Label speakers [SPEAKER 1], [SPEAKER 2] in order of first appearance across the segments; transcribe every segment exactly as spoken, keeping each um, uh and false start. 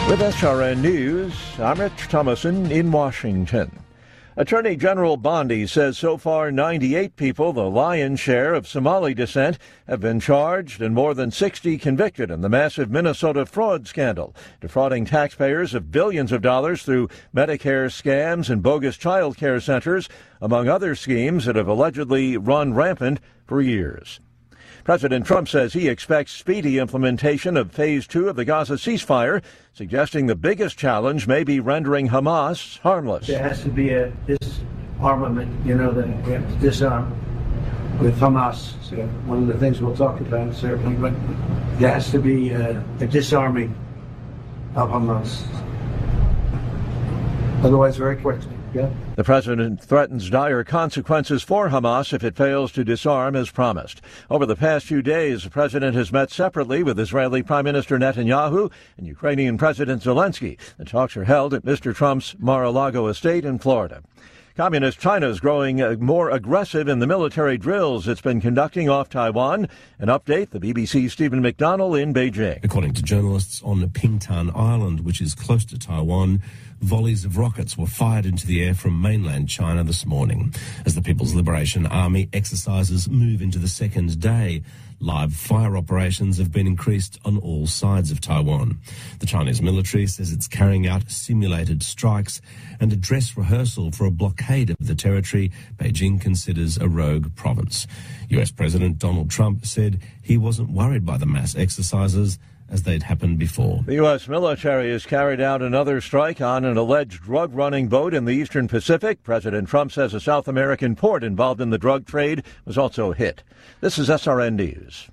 [SPEAKER 1] With S R N News, I'm Rich Thomason in Washington. Attorney General Bondi says so far ninety-eight people, the lion's share of Somali descent, have been charged and more than sixty convicted in the massive Minnesota fraud scandal, defrauding taxpayers of billions of dollars through Medicare scams and bogus child care centers, among other schemes that have allegedly run rampant for years. President Trump says he expects speedy implementation of phase two of the Gaza ceasefire, suggesting the biggest challenge may be rendering Hamas harmless.
[SPEAKER 2] There has to be a disarmament, you know, that we have to disarm with Hamas. So one of the things we'll talk about, certainly, but there has to be a, a disarming of Hamas. Otherwise, very quickly. Yeah.
[SPEAKER 1] The president threatens dire consequences for Hamas if it fails to disarm as promised. Over the past few days, the president has met separately with Israeli Prime Minister Netanyahu and Ukrainian President Zelensky. The talks are held at Mister Trump's Mar-a-Lago estate in Florida. Communist China is growing more aggressive in the military drills it's been conducting off Taiwan. An update, the B B C's Stephen McDonnell in Beijing.
[SPEAKER 3] According to journalists on Pingtan Island, which is close to Taiwan, volleys of rockets were fired into the air from mainland China this morning. As the People's Liberation Army exercises move into the second day, live fire operations have been increased on all sides of Taiwan. The Chinese military says it's carrying out simulated strikes and a dress rehearsal for a blockade of the territory Beijing considers a rogue province. U S President Donald Trump said he wasn't worried by the mass exercises as they'd happened before.
[SPEAKER 1] The U S military has carried out another strike on an alleged drug-running boat in the eastern Pacific. President Trump says a South American port involved in the drug trade was also hit. This is S R N News.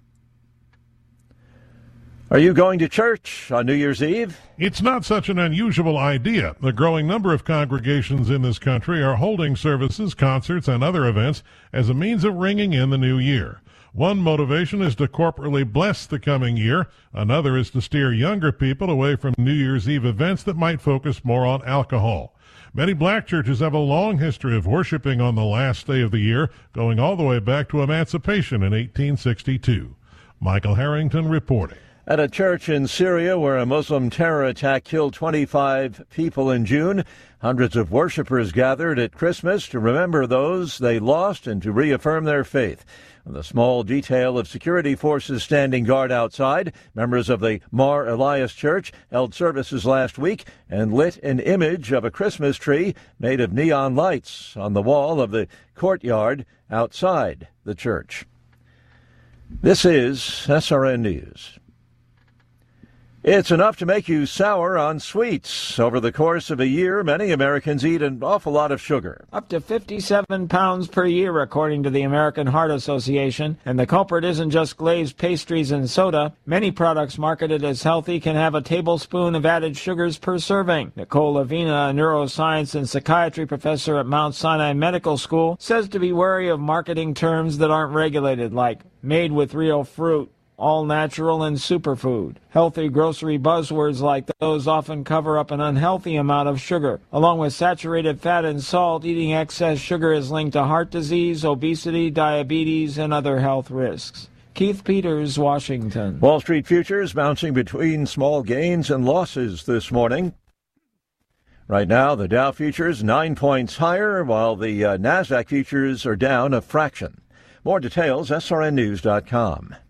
[SPEAKER 1] Are you going to church on New Year's Eve?
[SPEAKER 4] It's not such an unusual idea. A growing number of congregations in this country are holding services, concerts, and other events as a means of ringing in the new year. One motivation is to corporately bless the coming year. Another is to steer younger people away from New Year's Eve events that might focus more on alcohol. Many black churches have a long history of worshiping on the last day of the year, going all the way back to emancipation in eighteen sixty-two. Michael Harrington reporting.
[SPEAKER 1] At a church in Syria where a Muslim terror attack killed twenty-five people in June, hundreds of worshipers gathered at Christmas to remember those they lost and to reaffirm their faith. The small detail of security forces standing guard outside, members of the Mar Elias Church held services last week and lit an image of a Christmas tree made of neon lights on the wall of the courtyard outside the church. This is S R N News. It's enough to make you sour on sweets. Over the course of a year, many Americans eat an awful lot of sugar.
[SPEAKER 5] Up to fifty-seven pounds per year, according to the American Heart Association. And the culprit isn't just glazed pastries and soda. Many products marketed as healthy can have a tablespoon of added sugars per serving. Nicole Lavina, a neuroscience and psychiatry professor at Mount Sinai Medical School, says to be wary of marketing terms that aren't regulated, like made with real fruit, all natural, and superfood. Healthy grocery buzzwords like those often cover up an unhealthy amount of sugar. Along with saturated fat and salt, eating excess sugar is linked to heart disease, obesity, diabetes, and other health risks. Keith Peters, Washington.
[SPEAKER 1] Wall Street futures bouncing between small gains and losses this morning. Right now, the Dow futures nine points higher, while the uh, NASDAQ futures are down a fraction. More details, S R N news dot com.